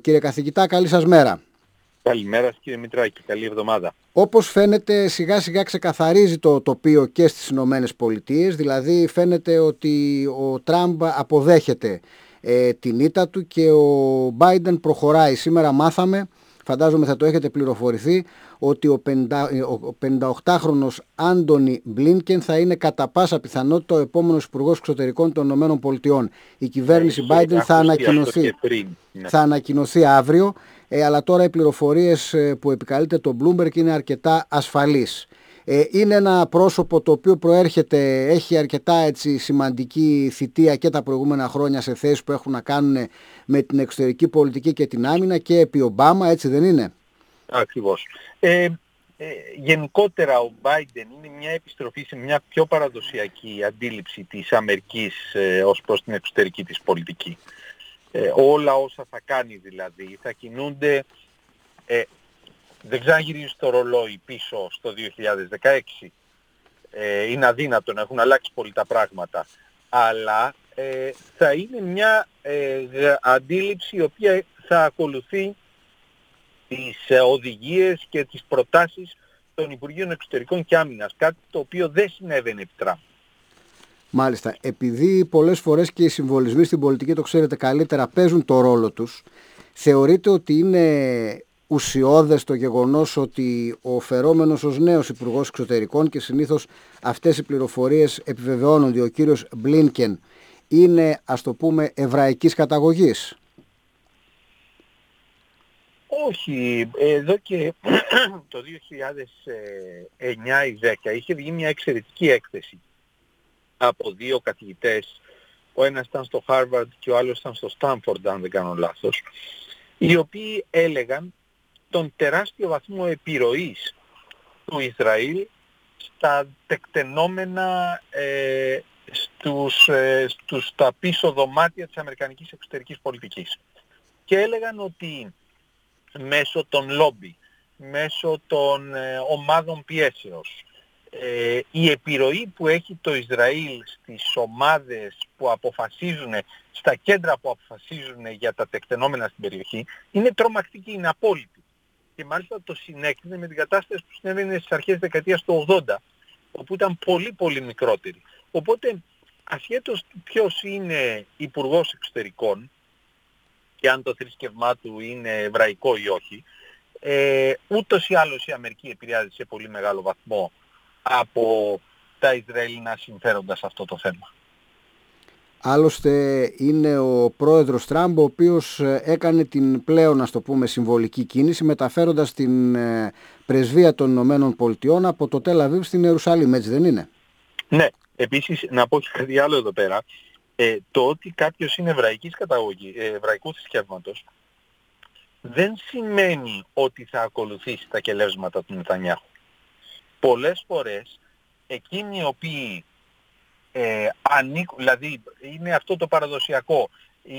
Κύριε καθηγητά, καλή σας μέρα. Καλημέρα κύριε Μητράκη, καλή εβδομάδα. Όπως φαίνεται σιγά σιγά ξεκαθαρίζει το τοπίο και στις Ηνωμένες Πολιτείες, δηλαδή φαίνεται ότι ο Τραμπ αποδέχεται την ήττα του και ο Μπάιντεν προχωράει. Σήμερα μάθαμε, φαντάζομαι θα το έχετε πληροφορηθεί, ότι ο 58χρονος Άντονι Μπλίνκεν θα είναι κατά πάσα πιθανότητα ο επόμενος Υπουργός Εξωτερικών των Ηνωμένων Πολιτειών. Η κυβέρνηση Μπάιντεν θα ανακοινωθεί αύριο, αλλά τώρα οι πληροφορίες που επικαλείται το Bloomberg είναι αρκετά ασφαλείς. Είναι ένα πρόσωπο το οποίο έχει αρκετά σημαντική θητεία και τα προηγούμενα χρόνια σε θέσεις που έχουν να κάνουν με την εξωτερική πολιτική και την άμυνα και επί Ομπάμα, έτσι δεν είναι? Ακριβώς. Γενικότερα ο Biden είναι μια επιστροφή σε μια πιο παραδοσιακή αντίληψη της Αμερικής ως προς την εξωτερική της πολιτική. Όλα όσα θα κάνει δηλαδή θα κινούνται, δεν ξαναγυρίζει το ρολόι πίσω στο 2016, είναι αδύνατο να έχουν αλλάξει πολύ τα πράγματα, αλλά θα είναι μια αντίληψη η οποία θα ακολουθεί τις οδηγίες και τις προτάσεις των Υπουργείων Εξωτερικών και Άμυνας, κάτι το οποίο δεν συνέβαινε επί Τραμπ. Μάλιστα, επειδή πολλές φορές και οι συμβολισμοί στην πολιτική, το ξέρετε καλύτερα, παίζουν το ρόλο τους, θεωρείτε ότι είναι ουσιώδες το γεγονός ότι ο φερόμενος ως νέος Υπουργός Εξωτερικών, και συνήθως αυτές οι πληροφορίες επιβεβαιώνονται, ο κύριος Μπλίνκεν είναι, ας το πούμε, εβραϊκής καταγωγής? Όχι, εδώ και το 2009 ή 2010 είχε βγει μια εξαιρετική έκθεση από δύο καθηγητές, ο ένας ήταν στο Harvard και ο άλλος ήταν στο Stanford, αν δεν κάνω λάθος, οι οποίοι έλεγαν τον τεράστιο βαθμό επιρροής του Ισραήλ στα τεκτενόμενα στα πίσω δωμάτια της αμερικανικής εξωτερικής πολιτικής. Και έλεγαν ότι μέσω των λόμπι, μέσω των ομάδων πιέσεως, η επιρροή που έχει το Ισραήλ στις ομάδες που αποφασίζουν, στα κέντρα που αποφασίζουν για τα τεκτενόμενα στην περιοχή, είναι τρομακτική, είναι απόλυτη. Και μάλιστα το συνέκρινε με την κατάσταση που συνέβαινε στις αρχές της δεκαετίας του 80, όπου ήταν πολύ πολύ μικρότερη. Οπότε, ασχέτως ποιος είναι υπουργός εξωτερικών και αν το θρήσκευμά του είναι εβραϊκό ή όχι, ούτως ή άλλως η Αμερική επηρεάζει σε πολύ μεγάλο βαθμό από τα Ισραηλινά συμφέροντα σε αυτό το θέμα. Άλλωστε είναι ο πρόεδρος Τραμπ ο οποίος έκανε την πλέον, ας το πούμε, συμβολική κίνηση, μεταφέροντας την πρεσβεία των Ηνωμένων Πολιτειών από το Τελ Αβίβ στην Ιερουσαλήμ, έτσι δεν είναι? Ναι, επίσης να πω και κάτι άλλο εδώ πέρα. Το ότι κάποιος είναι εβραϊκής καταγωγής, εβραϊκού θρησκεύματος, δεν σημαίνει ότι θα ακολουθήσει τα κελεύσματα του Νετανιάχου. Πολλές φορές εκείνοι οι οποίοι ανήκουν, δηλαδή είναι αυτό το παραδοσιακό,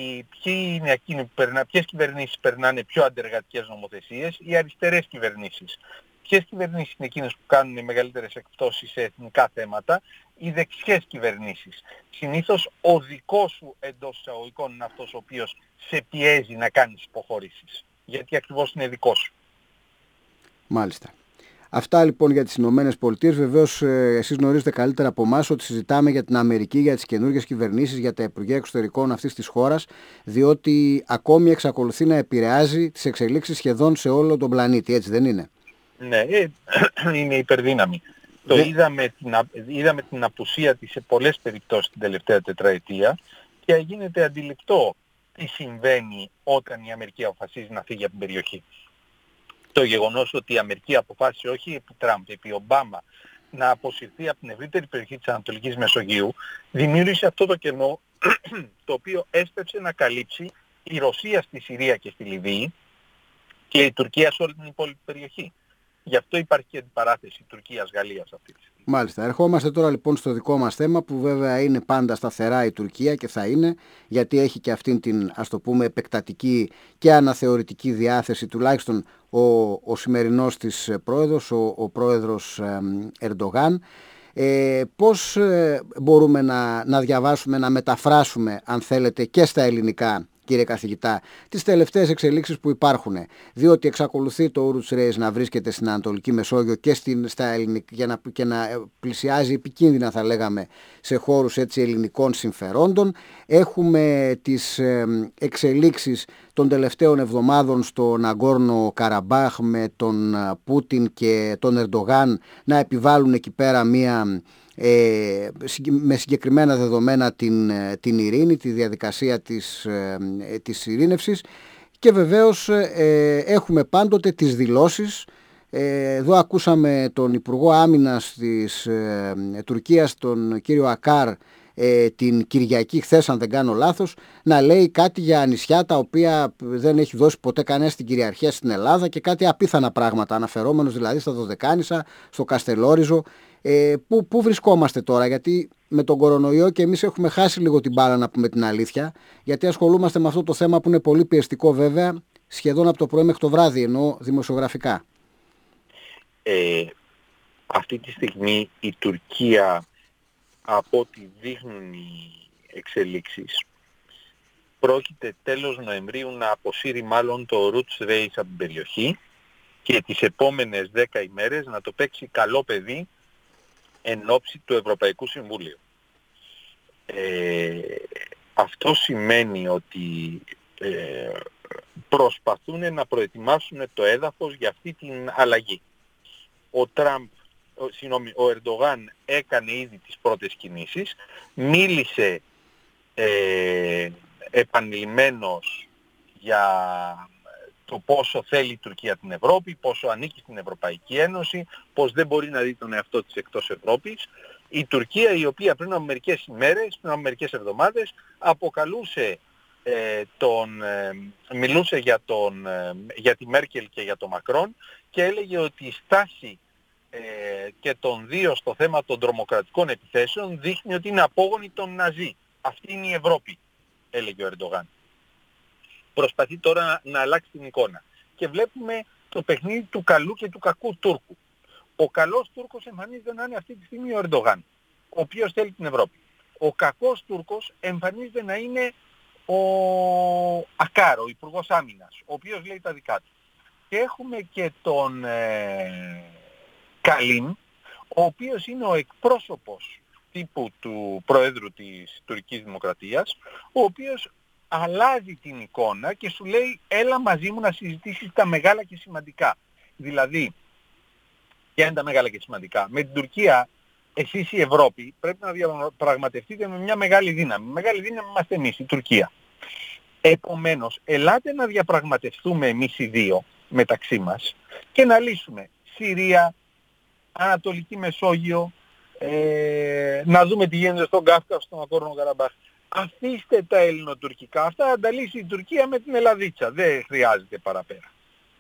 ποιες κυβερνήσεις περνάνε πιο αντεργατικές νομοθεσίες, οι αριστερές κυβερνήσεις. Ποιες κυβερνήσεις είναι εκείνες που κάνουν μεγαλύτερες εκπτώσεις σε εθνικά θέματα, οι δεξιές κυβερνήσεις. Συνήθως ο δικός σου εντός εισαγωγικών είναι αυτός ο οποίος σε πιέζει να κάνεις υποχωρήσεις, γιατί ακριβώς είναι δικός σου. Μάλιστα. Αυτά λοιπόν για τις Ηνωμένες Πολιτείες. Βεβαίως εσείς γνωρίζετε καλύτερα από εμάς ότι συζητάμε για την Αμερική, για τις καινούργιες κυβερνήσεις, για τα Υπουργεία Εξωτερικών αυτής της χώρας, διότι ακόμη εξακολουθεί να επηρεάζει τις εξελίξεις σχεδόν σε όλο τον πλανήτη, έτσι δεν είναι? Ναι, είναι υπερδύναμη. Το είδαμε την απουσία της σε πολλές περιπτώσεις την τελευταία τετραετία και γίνεται αντιληπτό τι συμβαίνει όταν η Αμερική αποφασίζει να φύγει από την περιοχή. Το γεγονός ότι η Αμερική αποφάσισε όχι επί Τραμπ, επί Ομπάμα να αποσυρθεί από την ευρύτερη περιοχή της Ανατολικής Μεσογείου, δημιούργησε αυτό το κενό το οποίο έσπευσε να καλύψει η Ρωσία στη Συρία και στη Λιβύη και η Τουρκία σε όλη την υπόλοιπη περιοχή. Γι' αυτό υπάρχει και αντιπαράθεση Τουρκίας-Γαλλίας αυτή τη στιγμή. Μάλιστα. Ερχόμαστε τώρα λοιπόν στο δικό μας θέμα, που βέβαια είναι πάντα σταθερά η Τουρκία και θα είναι, γιατί έχει και αυτήν την, ας το πούμε, επεκτατική και αναθεωρητική διάθεση, τουλάχιστον ο σημερινός της πρόεδρος, ο πρόεδρος Ερντογάν. Πώς μπορούμε να διαβάσουμε, να μεταφράσουμε, αν θέλετε, και στα ελληνικά κύριε καθηγητά, τις τελευταίες εξελίξεις που υπάρχουν. Διότι εξακολουθεί το Ouroutes Reis να βρίσκεται στην Ανατολική Μεσόγειο και στα ελληνικά, και να πλησιάζει επικίνδυνα, θα λέγαμε, σε χώρους έτσι ελληνικών συμφερόντων. Έχουμε τις εξελίξεις των τελευταίων εβδομάδων στο Ναγκόρνο Καραμπάχ με τον Πούτιν και τον Ερντογάν να επιβάλλουν εκεί πέρα με συγκεκριμένα δεδομένα την ειρήνη, τη διαδικασία της ειρήνευσης, και βεβαίως έχουμε πάντοτε τις δηλώσεις. Εδώ ακούσαμε τον Υπουργό Άμυνας της Τουρκίας, τον κύριο Ακάρ, την Κυριακή χθες, αν δεν κάνω λάθος, να λέει κάτι για νησιά τα οποία δεν έχει δώσει ποτέ κανένα στην κυριαρχία στην Ελλάδα και κάτι απίθανα πράγματα, αναφερόμενος δηλαδή στα Δωδεκάνησα, στο Καστελόριζο. Πού βρισκόμαστε τώρα, γιατί με τον κορονοϊό και εμείς έχουμε χάσει λίγο την μπάλα, να πούμε την αλήθεια, γιατί ασχολούμαστε με αυτό το θέμα που είναι πολύ πιεστικό βέβαια, σχεδόν από το πρωί μέχρι το βράδυ, εννοώ δημοσιογραφικά. Αυτή τη στιγμή η Τουρκία, από ό,τι δείχνουν οι εξελίξεις, πρόκειται τέλος Νοεμβρίου να αποσύρει μάλλον το Ouroutes Reis από την περιοχή και τις επόμενες 10 ημέρες να το παίξει καλό παιδί εν ώψη του Ευρωπαϊκού Συμβουλίου. Αυτό σημαίνει ότι προσπαθούν να προετοιμάσουν το έδαφος για αυτή την αλλαγή. Ο Ερντογάν έκανε ήδη τις πρώτες κινήσεις, μίλησε επανειλημμένος για το πόσο θέλει η Τουρκία την Ευρώπη, πόσο ανήκει στην Ευρωπαϊκή Ένωση, πως δεν μπορεί να δει τον εαυτό της εκτός Ευρώπης. Η Τουρκία, η οποία πριν από μερικές ημέρες, πριν από μερικές εβδομάδες, μιλούσε για τη Μέρκελ και για τον Μακρόν και έλεγε ότι η στάση και των δύο στο θέμα των τρομοκρατικών επιθέσεων δείχνει ότι είναι απόγονοι των Ναζί. Αυτή είναι η Ευρώπη, έλεγε ο Ερντογάν. Προσπαθεί τώρα να αλλάξει την εικόνα. Και βλέπουμε το παιχνίδι του καλού και του κακού Τούρκου. Ο καλός Τούρκος εμφανίζεται να είναι αυτή τη στιγμή ο Ερντογάν, ο οποίος θέλει την Ευρώπη. Ο κακός Τούρκος εμφανίζεται να είναι ο Ακάρ, ο Υπουργός Άμυνας, ο οποίος λέει τα δικά του. Και έχουμε και τον Καλίν, ο οποίος είναι ο εκπρόσωπος τύπου του Προέδρου της Τουρκικής Δημοκρατίας, ο οποίος αλλάζει την εικόνα και σου λέει έλα μαζί μου να συζητήσεις τα μεγάλα και σημαντικά. Δηλαδή, ποια είναι τα μεγάλα και σημαντικά? Με την Τουρκία, εσείς η Ευρώπη πρέπει να διαπραγματευτείτε με μια μεγάλη δύναμη. Μεγάλη δύναμη είμαστε εμείς, η Τουρκία. Επομένως, ελάτε να διαπραγματευτούμε εμείς οι δύο μεταξύ μας και να λύσουμε Συρία, Ανατολική Μεσόγειο, να δούμε τι γίνεται στον Κάφκασο, στον Ναγκόρνο Καραμπάχ. Αφήστε τα ελληνοτουρκικά, αυτά θα τα λύσει η Τουρκία με την Ελλαδίτσα, δεν χρειάζεται παραπέρα.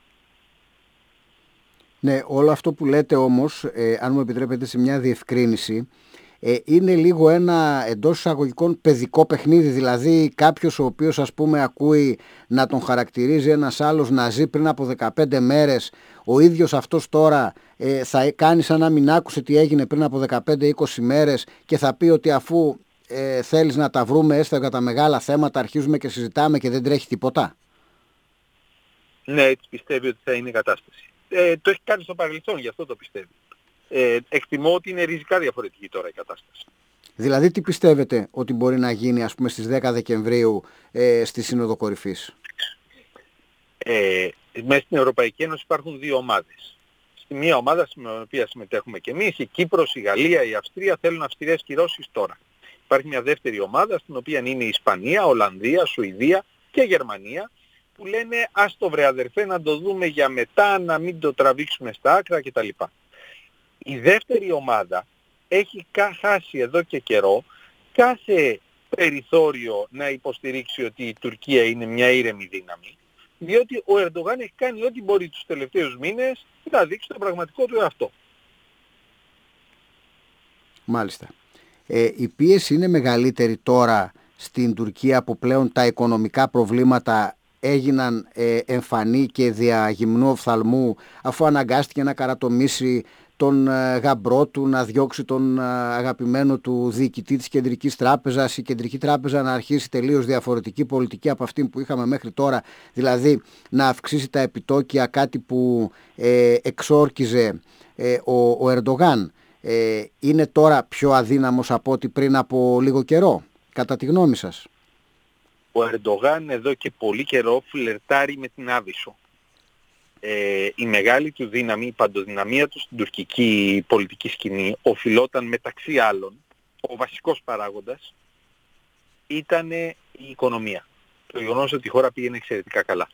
Ναι, όλο αυτό που λέτε όμως, αν μου επιτρέπετε σε μια διευκρίνηση, είναι λίγο ένα εντός εισαγωγικών παιδικό παιχνίδι. Δηλαδή κάποιος ο οποίος ας πούμε ακούει να τον χαρακτηρίζει ένας άλλος Ναζί πριν από 15 μέρες, ο ίδιος αυτός τώρα θα κάνει σαν να μην άκουσε τι έγινε πριν από 15-20 μέρες και θα πει ότι αφού θέλεις να τα βρούμε έστω για τα μεγάλα θέματα αρχίζουμε και συζητάμε και δεν τρέχει τίποτα. Ναι, έτσι πιστεύει ότι θα είναι η κατάσταση. Το έχει κάνει στο παρελθόν, γι' αυτό το πιστεύει. Εκτιμώ ότι είναι ριζικά διαφορετική τώρα η κατάσταση. Δηλαδή τι πιστεύετε ότι μπορεί να γίνει ας πούμε στις 10 Δεκεμβρίου στη Σύνοδο Κορυφής? Μέσα στην Ευρωπαϊκή Ένωση υπάρχουν δύο ομάδες. Στη μία ομάδα στην οποία συμμετέχουμε και εμείς, η Κύπρος, η Γαλλία, η Αυστρία θέλουν αυστηρές κυρώσεις τώρα. Υπάρχει μια δεύτερη ομάδα στην οποία είναι η Ισπανία, Ολλανδία, Σουηδία και Γερμανία που λένε ας το βρε αδερφέ να το δούμε για μετά, να μην το τραβήξουμε στα άκρα κτλ. Η δεύτερη ομάδα έχει χάσει εδώ και καιρό κάθε περιθώριο να υποστηρίξει ότι η Τουρκία είναι μια ήρεμη δύναμη, διότι ο Ερντογάν έχει κάνει ό,τι μπορεί τους τελευταίους μήνες να δείξει το πραγματικό του εαυτό. Μάλιστα. Η πίεση είναι μεγαλύτερη τώρα στην Τουρκία που πλέον τα οικονομικά προβλήματα έγιναν εμφανή και δια γυμνού οφθαλμού αφού αναγκάστηκε να καρατομήσει τον γαμπρό του, να διώξει τον αγαπημένο του διοικητή της Κεντρικής Τράπεζας, η Κεντρική Τράπεζα να αρχίσει τελείως διαφορετική πολιτική από αυτή που είχαμε μέχρι τώρα, δηλαδή να αυξήσει τα επιτόκια, κάτι που εξόρκιζε ο Ερντογάν. Είναι τώρα πιο αδύναμος από ό,τι πριν από λίγο καιρό, κατά τη γνώμη σας? Ο Ερντογάν εδώ και πολύ καιρό φλερτάρει με την Άβυσσο. Η μεγάλη του δύναμη, η παντοδυναμία του στην τουρκική πολιτική σκηνή οφειλόταν μεταξύ άλλων, ο βασικός παράγοντας ήταν η οικονομία. Το γεγονός ότι η χώρα πήγαινε εξαιρετικά καλά.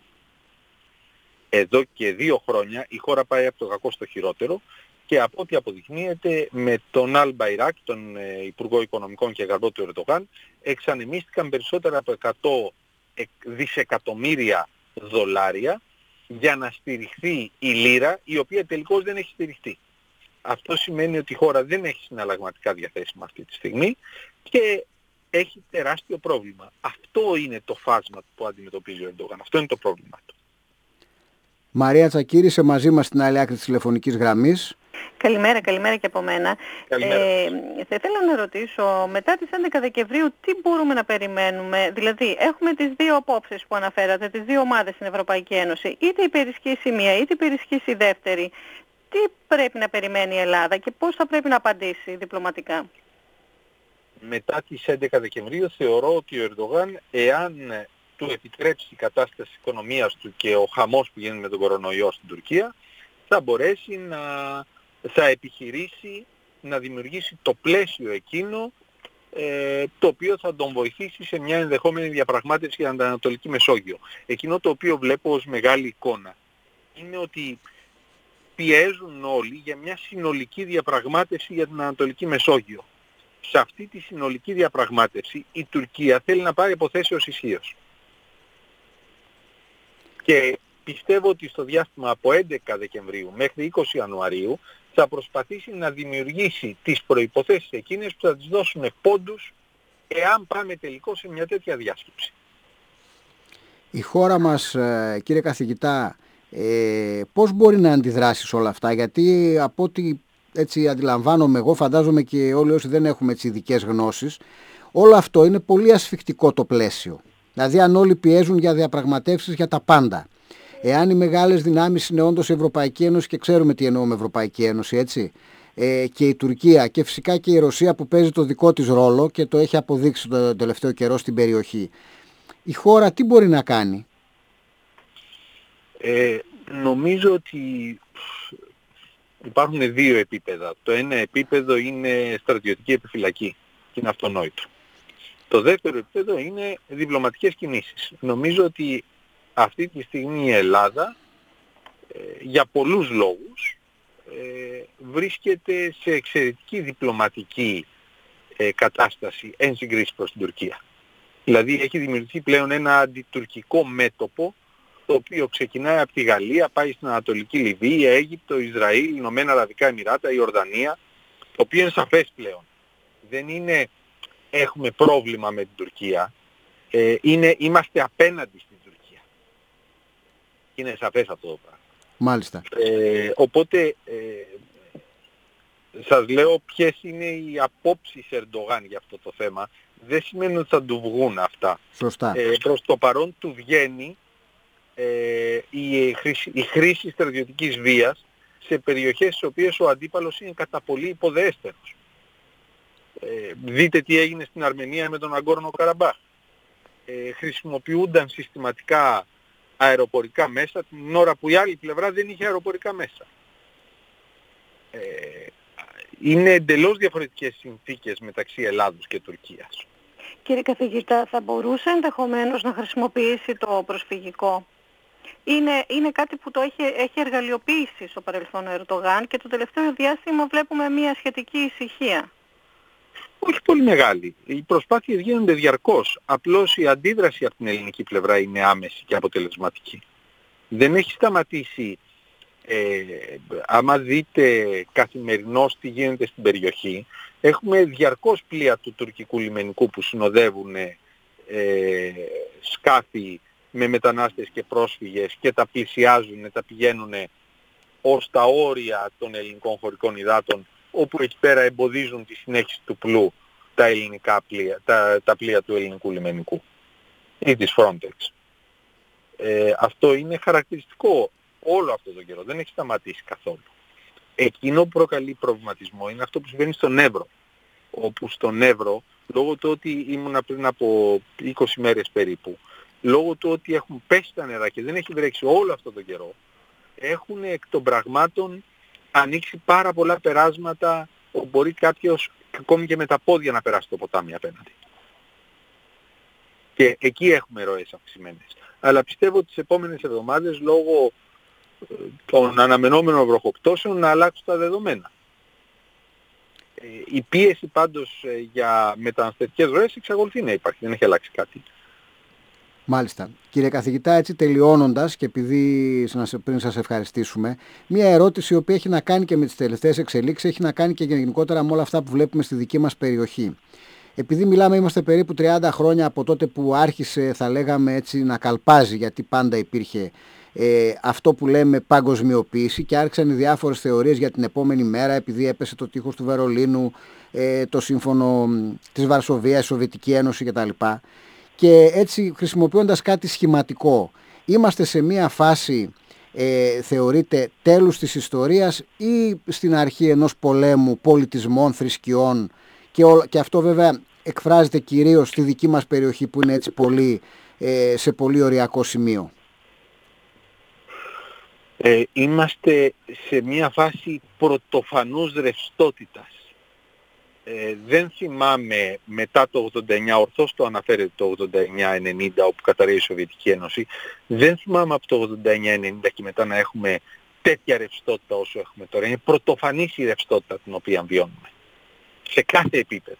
Εδώ και 2 χρόνια η χώρα πάει από το κακό στο χειρότερο και από ό,τι αποδεικνύεται με τον Αλ Μπαϊράκ, τον Υπουργό Οικονομικών και γαμπρό του Ερντογάν, εξανεμίστηκαν περισσότερα από 100 δισεκατομμύρια δολάρια για να στηριχθεί η λίρα, η οποία τελικώς δεν έχει στηριχθεί. Αυτό σημαίνει ότι η χώρα δεν έχει συναλλαγματικά διαθέσιμα αυτή τη στιγμή και έχει τεράστιο πρόβλημα. Αυτό είναι το φάσμα που αντιμετωπίζει ο Ερντογάν. Αυτό είναι το πρόβλημα του. Μαρία Τσακίρη, είσαι μαζί μας στην άλλη άκρη της τηλεφωνικής γραμμής. Καλημέρα και από μένα. Θα ήθελα να ρωτήσω, μετά τις 11 Δεκεμβρίου τι μπορούμε να περιμένουμε? Δηλαδή, έχουμε τις δύο απόψεις που αναφέρατε, τις δύο ομάδες στην Ευρωπαϊκή Ένωση. Είτε υπερισχύσει η μία, είτε υπερισχύσει η δεύτερη. Τι πρέπει να περιμένει η Ελλάδα και πώς θα πρέπει να απαντήσει διπλωματικά? Μετά τις 11 Δεκεμβρίου θεωρώ ότι ο Ερντογάν, εάν του επιτρέψει η κατάσταση της οικονομίας του και ο χαμός που γίνεται με τον κορονοϊό στην Τουρκία, θα μπορέσει θα επιχειρήσει να δημιουργήσει το πλαίσιο εκείνο το οποίο θα τον βοηθήσει σε μια ενδεχόμενη διαπραγμάτευση για την Ανατολική Μεσόγειο. Εκείνο το οποίο βλέπω ως μεγάλη εικόνα είναι ότι πιέζουν όλοι για μια συνολική διαπραγμάτευση για την Ανατολική Μεσόγειο. Σε αυτή τη συνολική διαπραγμάτευση η Τουρκία θέλει να πάρει αποθέσεως ισχύως. Και πιστεύω ότι στο διάστημα από 11 Δεκεμβρίου μέχρι 20 Ιανουαρίου θα προσπαθήσει να δημιουργήσει τις προϋποθέσεις εκείνες που θα της δώσουν πόντους εάν πάμε τελικώς σε μια τέτοια διάσκεψη. Η χώρα μας, κύριε καθηγητά, πώς μπορεί να αντιδράσει σε όλα αυτά? Γιατί από ό,τι έτσι αντιλαμβάνομαι εγώ, φαντάζομαι και όλοι όσοι δεν έχουμε έτσι ειδικές γνώσεις, όλο αυτό είναι πολύ ασφικτικό το πλαίσιο. Δηλαδή αν όλοι πιέζουν για διαπραγματεύσεις για τα πάντα, εάν οι μεγάλες δυνάμεις είναι όντως η Ευρωπαϊκή Ένωση, και ξέρουμε τι εννοούμε Ευρωπαϊκή Ένωση, έτσι, και η Τουρκία και φυσικά και η Ρωσία που παίζει το δικό της ρόλο και το έχει αποδείξει το τελευταίο καιρό στην περιοχή, η χώρα τι μπορεί να κάνει? Νομίζω ότι υπάρχουν δύο επίπεδα. Το ένα επίπεδο είναι στρατιωτική επιφυλακή και είναι αυτονόητο. Το δεύτερο επίπεδο είναι διπλωματικές κινήσεις. Νομίζω ότι αυτή τη στιγμή η Ελλάδα για πολλούς λόγους βρίσκεται σε εξαιρετική διπλωματική κατάσταση εν συγκρίση προς την Τουρκία. Δηλαδή έχει δημιουργηθεί πλέον ένα αντιτουρκικό μέτωπο το οποίο ξεκινάει από τη Γαλλία, πάει στην Ανατολική Λιβύη, Αίγυπτο, Ισραήλ, Ηνωμένα Αραβικά Εμιράτα, Ιορδανία, το οποίο είναι σαφές πλέον. Δεν είναι έχουμε πρόβλημα με την Τουρκία, είμαστε απέναντι στην Τουρκία. Είναι σαφές αυτό το πράγμα. Μάλιστα. Οπότε σας λέω ποιες είναι οι απόψεις Ερντογάν για αυτό το θέμα. Δεν σημαίνει ότι θα του βγουν αυτά. Σωστά. Προς το παρόν του βγαίνει η χρήση στρατιωτικής βίας σε περιοχές στις οποίες ο αντίπαλος είναι κατά πολύ υποδέστερος. Δείτε τι έγινε στην Αρμενία με τον Αγκόρνο Καραμπάχ. Χρησιμοποιούνταν συστηματικά αεροπορικά μέσα την ώρα που η άλλη πλευρά δεν είχε αεροπορικά μέσα. Είναι εντελώς διαφορετικές συνθήκες μεταξύ Ελλάδος και Τουρκίας. Κύριε καθηγητά, θα μπορούσε ενδεχομένως να χρησιμοποιήσει το προσφυγικό? Είναι κάτι που το έχει εργαλειοποιήσει στο παρελθόν ο Ερντογάν και το τελευταίο διάστημα βλέπουμε μια σχετική ησυχία. Όχι πολύ μεγάλη. Οι προσπάθειες γίνονται διαρκώς. Απλώς η αντίδραση από την ελληνική πλευρά είναι άμεση και αποτελεσματική. Δεν έχει σταματήσει. Άμα δείτε καθημερινώς τι γίνεται στην περιοχή, έχουμε διαρκώς πλοία του τουρκικού λιμενικού που συνοδεύουν σκάφη με μετανάστες και πρόσφυγες και τα πλησιάζουν, τα πηγαίνουν ως τα όρια των ελληνικών χωρικών υδάτων, όπου εκεί πέρα εμποδίζουν τη συνέχιση του πλοίου τα ελληνικά πλοία, τα πλοία του ελληνικού λιμενικού ή της Frontex. Αυτό είναι χαρακτηριστικό όλο αυτό το καιρό, δεν έχει σταματήσει καθόλου. Εκείνο που προκαλεί προβληματισμό είναι αυτό που συμβαίνει στον Εύρο, όπου στον Εύρο, λόγω του ότι ήμουνα πριν από 20 μέρες περίπου, λόγω του ότι έχουν πέσει τα νερά και δεν έχει βρέξει όλο αυτό το καιρό, έχουν εκ των πραγμάτων ανοίξει πάρα πολλά περάσματα όπου μπορεί κάποιος ακόμη και με τα πόδια να περάσει το ποτάμι απέναντι. Και εκεί έχουμε ροές αυξημένες. Αλλά πιστεύω ότι τις επόμενες εβδομάδες, λόγω των αναμενόμενων βροχοπτώσεων, να αλλάξουν τα δεδομένα. Η πίεση πάντως για μεταναστευτικές ροές εξακολουθεί να υπάρχει, δεν έχει αλλάξει κάτι. Μάλιστα. Κύριε καθηγητά, έτσι τελειώνοντας και επειδή πριν σας ευχαριστήσουμε, μία ερώτηση η οποία έχει να κάνει και με τις τελευταίες εξελίξεις, έχει να κάνει και γενικότερα με όλα αυτά που βλέπουμε στη δική μας περιοχή. Επειδή είμαστε περίπου 30 χρόνια από τότε που άρχισε, θα λέγαμε έτσι, να καλπάζει, γιατί πάντα υπήρχε αυτό που λέμε παγκοσμιοποίηση και άρχισαν οι διάφορες θεωρίες για την επόμενη μέρα, επειδή έπεσε το τείχος του Βερολίνου, το σύμφωνο της Βαρσοβίας, η Σοβιετική Ένωση κτλ. Και έτσι, χρησιμοποιώντας κάτι σχηματικό, είμαστε σε μία φάση, θεωρείται, τέλους της ιστορίας ή στην αρχή ενός πολέμου πολιτισμών, θρησκειών, και αυτό βέβαια εκφράζεται κυρίως στη δική μας περιοχή που είναι έτσι πολύ, σε πολύ οριακό σημείο. Είμαστε σε μια φάση πρωτοφανούς ρευστότητας. Δεν θυμάμαι μετά το 89, ορθώς το αναφέρεται το 89-90 όπου καταρρεύει η Σοβιετική Ένωση, δεν θυμάμαι από το 89-90 και μετά να έχουμε τέτοια ρευστότητα όσο έχουμε τώρα. Είναι πρωτοφανής η ρευστότητα την οποία βιώνουμε. Σε κάθε επίπεδο.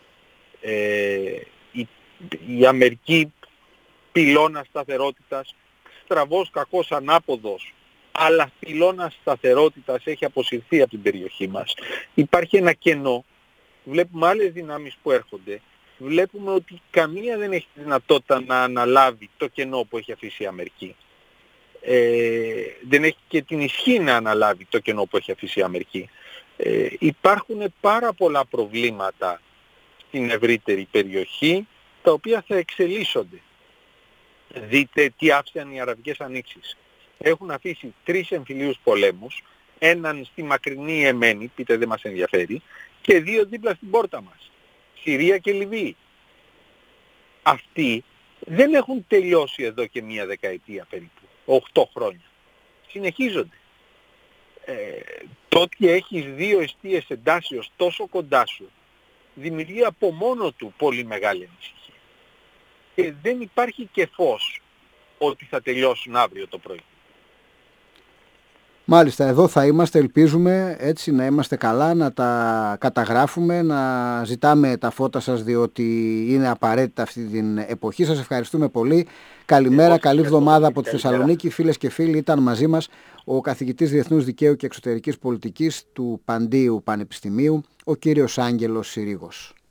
Η Αμερική πυλώνα σταθερότητας, στραβός, κακός, ανάποδος, αλλά πυλώνα σταθερότητας έχει αποσυρθεί από την περιοχή μας. Υπάρχει ένα κενό. Βλέπουμε άλλες δυνάμεις που έρχονται. Βλέπουμε ότι καμία δεν έχει τη δυνατότητα να αναλάβει το κενό που έχει αφήσει η Αμερική. Δεν έχει και την ισχύ να αναλάβει το κενό που έχει αφήσει η Αμερική. Υπάρχουν πάρα πολλά προβλήματα στην ευρύτερη περιοχή, τα οποία θα εξελίσσονται. Δείτε τι άφησαν οι Αραβικές Ανοίξεις. Έχουν αφήσει 3 εμφυλίους πολέμους, έναν στη μακρινή Εμένη, πείτε δεν μας ενδιαφέρει, και 2 δίπλα στην πόρτα μας, Συρία και Λιβύη. Αυτοί δεν έχουν τελειώσει εδώ και μία δεκαετία περίπου, 8 χρόνια. Συνεχίζονται. Το ότι έχεις 2 εστίες εντάσεως τόσο κοντά σου, δημιουργεί από μόνο του πολύ μεγάλη ανησυχία. Και δεν υπάρχει και φως ότι θα τελειώσουν αύριο το πρωί. Μάλιστα, εδώ θα είμαστε, ελπίζουμε έτσι να είμαστε καλά, να τα καταγράφουμε, να ζητάμε τα φώτα σας διότι είναι απαραίτητα αυτή την εποχή. Σας ευχαριστούμε πολύ. Καλημέρα, καλή εβδομάδα από τη Θεσσαλονίκη. Φίλες και φίλοι, ήταν μαζί μας ο καθηγητής Διεθνούς Δικαίου και Εξωτερικής Πολιτικής του Παντίου Πανεπιστημίου, ο κύριος Άγγελος Συρίγος.